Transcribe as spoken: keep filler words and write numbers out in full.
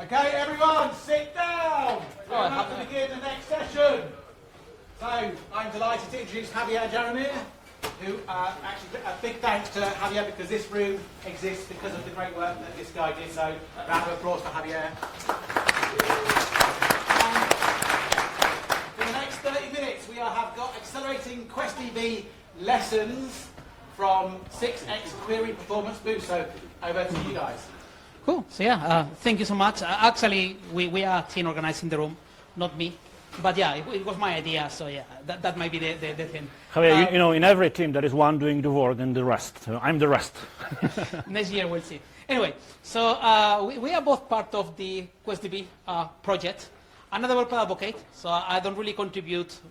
Okay, everyone, sit down. We're about to begin the next session. So, I'm delighted to introduce Javier Jaromir, who uh, actually a big thanks to Javier because this room exists because of the great work that this guy did. So, round of applause for Javier. And for the next thirty minutes, we are, have got accelerating QuestDB lessons from six X Query Performance Boost. So, over to you guys. Cool. So yeah, uh, thank you so much. Uh, actually, we, we are team organizing the room, not me. But yeah, it, it was my idea, so yeah, that, that might be the, the, the thing. Javier, Um, you, you know, in every team there is one doing the work and the rest. So I'm the rest. Next year we'll see. Anyway, so uh, we, we are both part of the QuestDB uh, project. I'm a developer advocate, so I don't really contribute